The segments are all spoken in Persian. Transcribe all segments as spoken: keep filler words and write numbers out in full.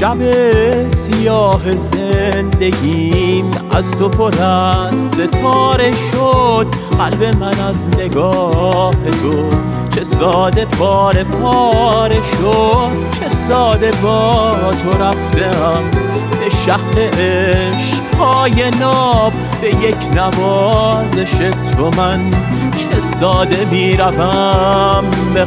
شب سیاه زندگیم از تو پر از ستاره شد. قلب من از نگاه تو چه ساده پاره پاره شد. چه ساده با تو رفتم به شهر عشقهای ناب، به یک نوازش تو من چه ساده می روم به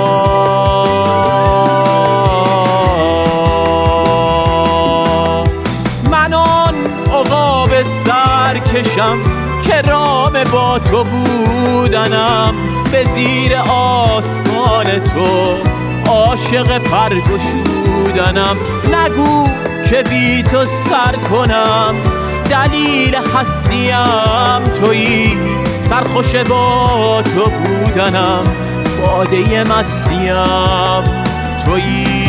خواب. من آن عقاب سرکشم که رام با تو بودنم، به زیر آسمان تو عاشق پرگشودنم. نگو که بی تو سر کنم، دلیل هستیم تویی. سرخوش با تو بودنم، باده مستیم تویی.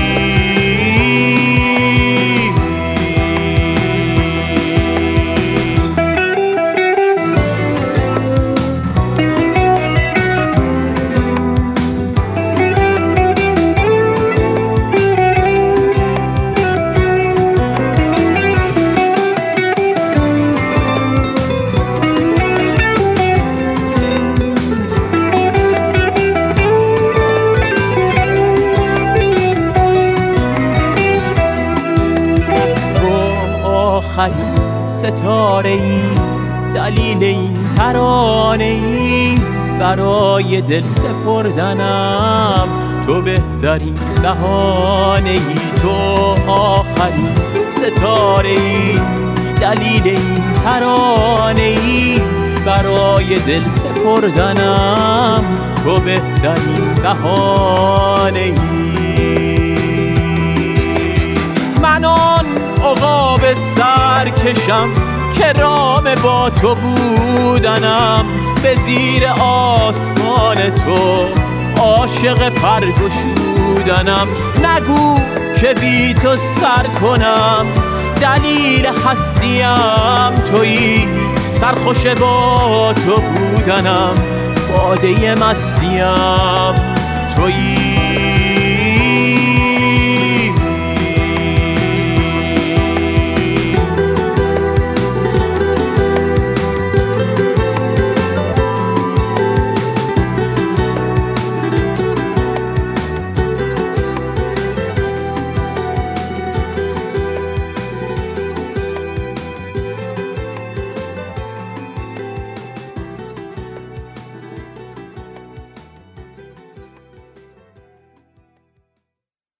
آخرین ستاره ای، دلیل این ترانه ای، برای دل سپردنم تو بهترین بهانه ای. تو آخرین ستاره ای، دلیل این ترانه ای، برای دل سپردنم تو بهترین بهانه ای. من آن عقاب سرکشم که رام با تو بودنم، به زیر آسمان تو عاشق پرگشودنم. نگو که بی تو سر کنم، دلیل هستیم تویی. سرخوش با تو بودنم، باده مستیم تویی.